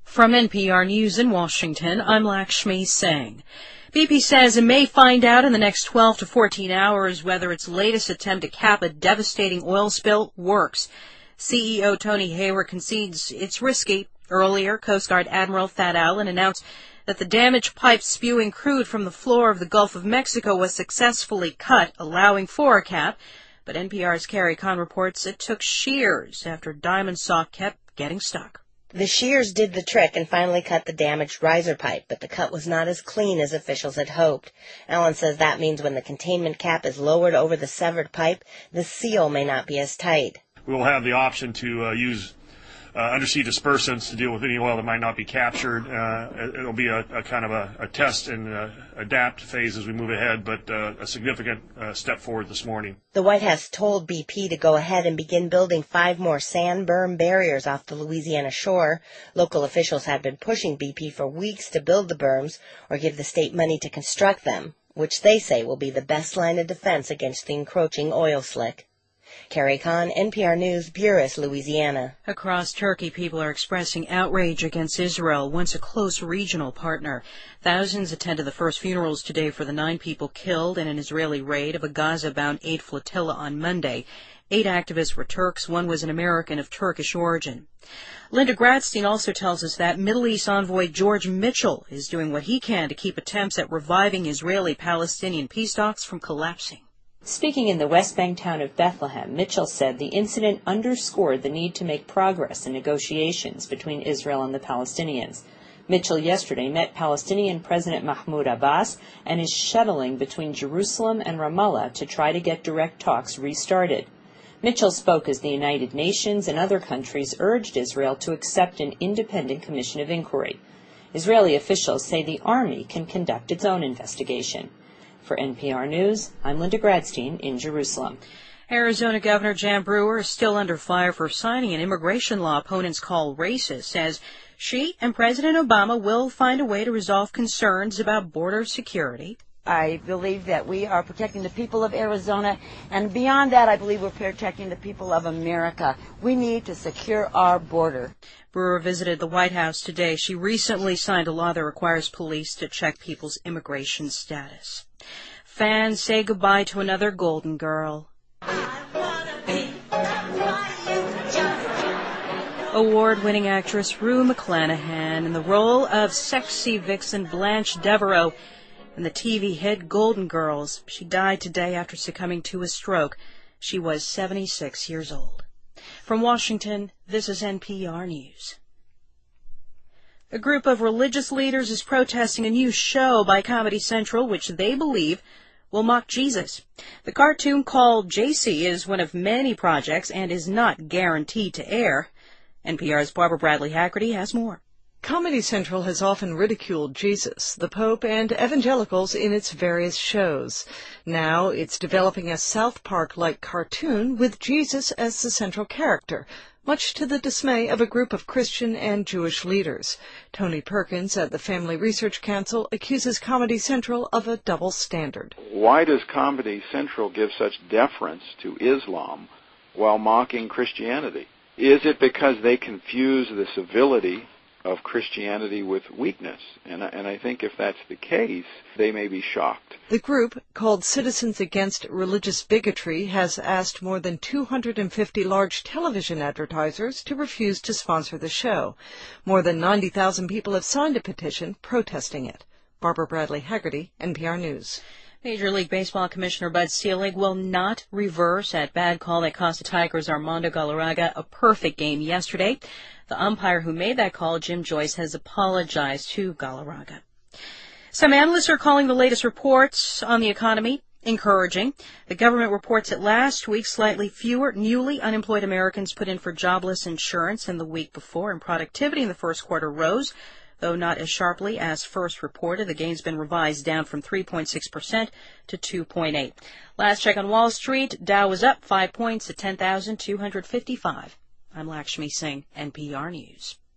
From NPR News in Washington, I'm Lakshmi Singh. BP says it may find out in the next 12 to 14 hours whether its latest attempt to cap a devastating oil spill works. CEO Tony Hayward concedes it's risky. Earlier, Coast Guard Admiral Thad Allen announced that the damaged pipe spewing crude from the floor of the Gulf of Mexico was successfully cut, allowing for a cap. But NPR's Carrie Kahn reports it took shears after diamond saw kept getting stuck. The shears did the trick and finally cut the damaged riser pipe, but the cut was not as clean as officials had hoped. Allen says that means when the containment cap is lowered over the severed pipe, the seal may not be as tight. We will have the option to use undersea dispersants to deal with any oil that might not be captured. It'll be a kind of a test and adapt phase as we move ahead, but a significant step forward this morning. The White House told BP to go ahead and begin building 5 more sand berm barriers off the Louisiana shore. Local officials have been pushing BP for weeks to build the berms or give the state money to construct them, which they say will be the best line of defense against the encroaching oil slick. Carrie Kahn, NPR News, Buras, Louisiana. Across Turkey, people are expressing outrage against Israel, once a close regional partner. Thousands attended the first funerals today for the 9 people killed in an Israeli raid of a Gaza-bound aid flotilla on Monday. 8 activists were Turks. 1 was an American of Turkish origin. Linda Gradstein also tells us that Middle East envoy George Mitchell is doing what he can to keep attempts at reviving Israeli-Palestinian peace talks from collapsing. Speaking in the West Bank town of Bethlehem, Mitchell said the incident underscored the need to make progress in negotiations between Israel and the Palestinians. Mitchell yesterday met Palestinian President Mahmoud Abbas and is shuttling between Jerusalem and Ramallah to try to get direct talks restarted. Mitchell spoke as the United Nations and other countries urged Israel to accept an independent commission of inquiry. Israeli officials say the army can conduct its own investigation. For NPR News, I'm Linda Gradstein in Jerusalem. Arizona Governor Jan Brewer is still under fire for signing an immigration law opponents call racist, says she and President Obama will find a way to resolve concerns about border security. I believe that we are protecting the people of Arizona, and beyond that, I believe we're protecting the people of America. We need to secure our border. Brewer visited the White House today. She recently signed a law that requires police to check people's immigration status. Fans say goodbye to another Golden Girl. Award-winning actress Rue McClanahan in the role of sexy vixen Blanche Devereaux in the TV hit Golden Girls. She died today after succumbing to a stroke. She was 76 years old. From Washington, this is NPR News. A group of religious leaders is protesting a new show by Comedy Central, which they believe will mock Jesus. The cartoon called JC is one of many projects and is not guaranteed to air. NPR's Barbara Bradley Haggerty has more. Comedy Central has often ridiculed Jesus, the Pope, and evangelicals in its various shows. Now it's developing a South Park-like cartoon with Jesus as the central character, much to the dismay of a group of Christian and Jewish leaders. Tony Perkins at the Family Research Council accuses Comedy Central of a double standard. Why does Comedy Central give such deference to Islam while mocking Christianity? Is it because they confuse the civility of Christianity with weakness? And I think if that's the case, they may be shocked. The group, called Citizens Against Religious Bigotry, has asked more than 250 large television advertisers to refuse to sponsor the show. More than 90,000 people have signed a petition protesting it. Barbara Bradley Haggerty, NPR News. Major League Baseball Commissioner Bud Selig will not reverse that bad call that cost the Tigers' Armando Galarraga a perfect game yesterday. The umpire who made that call, Jim Joyce, has apologized to Galarraga. Some analysts are calling the latest reports on the economy encouraging. The government reports that last week slightly fewer newly unemployed Americans put in for jobless insurance than the week before, and productivity in the first quarter rose, though not as sharply as first reported. The gain's been revised down from 3.6% to 2.8%. Last check on Wall Street, Dow was up 5 points at 10,255. I'm Lakshmi Singh, NPR News.